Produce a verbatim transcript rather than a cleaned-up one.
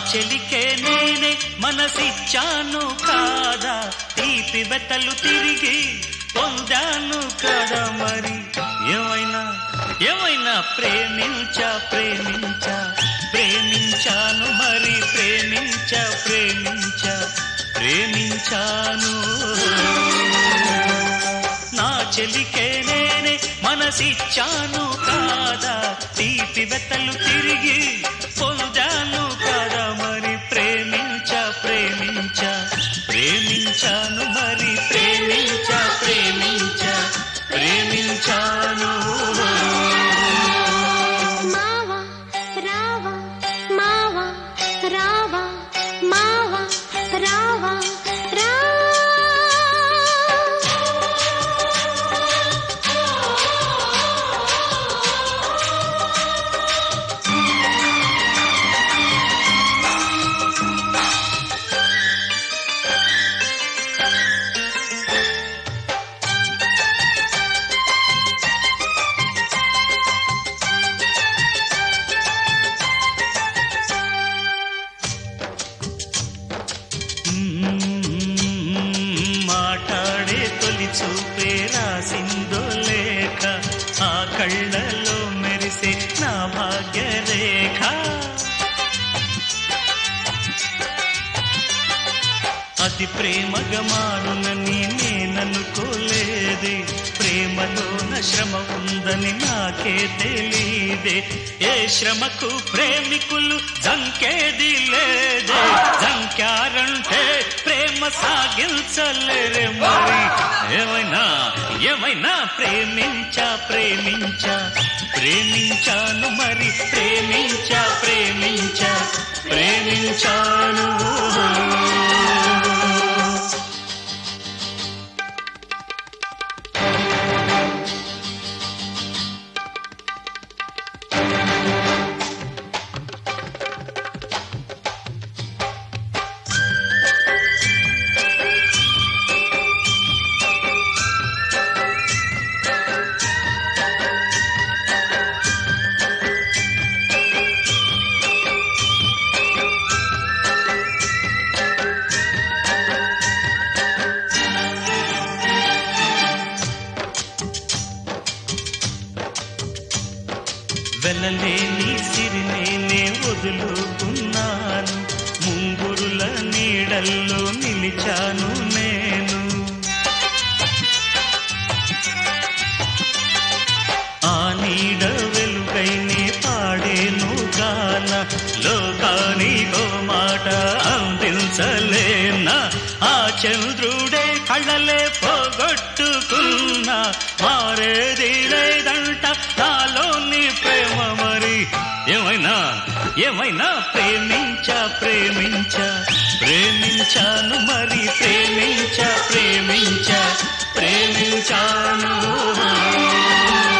చెలికే నేనే మనసిచ్చాను కాదా, తీపి వెతలు తిరిగి పొందాను కదా మరి. ఏమైనా ఏమైనా ప్రేమించా ప్రేమించా ప్రేమించాను మరి, ప్రేమించా ప్రేమించా ప్రేమించాను. నా చెలికే నేనే మనసిచ్చాను కాదా, తీపి వెతలు తిరిగి పొందాను కదా మరి. ప్రేమించా ప్రేమించా ప్రేమించాను మరి, ప్రేమించా ప్రేమించా ప్రేమించాను. మావా రావా మావా రావా మావా రావా రా. మాట్లాడే తొలి చూపే రాసిందో లేఖ, ఆ కళ్ళలో మెరిసే నా భాగ్యరేఖ. అది ప్రేమగా మారునని నేననుకోలేదే, ప్రేమలోన శ్రమ ఉందని నాకే తెలీదే. ఏ శ్రమకు ప్రేమికులు జంకేది లేదే, జంకారంటే ప్రేమ సాగించలేరే మరి. ఏమైనా ఏమైనా ప్రేమించా ప్రేమించా ప్రేమించాను మరి, ప్రేమించా ప్రేమించా ప్రేమించాను. వెలలేని సిరినేనే వదులుకున్నాను, ముంగురుల నీడల్లో నిలిచాను నేను. ఆ నీడ వెలుగైనే పాడేను గాన, లోకానికో మాట అందించలేనా. ఆ చంద్రుడే కళ్ళలే పోగొట్టుకున్నా, మారేది లేదంట నాలోని ప్రేమ మరి. ఏమైనా ఏమైనా ప్రేమించా ప్రేమించా ప్రేమించాను మరి, ప్రేమించా ప్రేమించా ప్రేమించాను.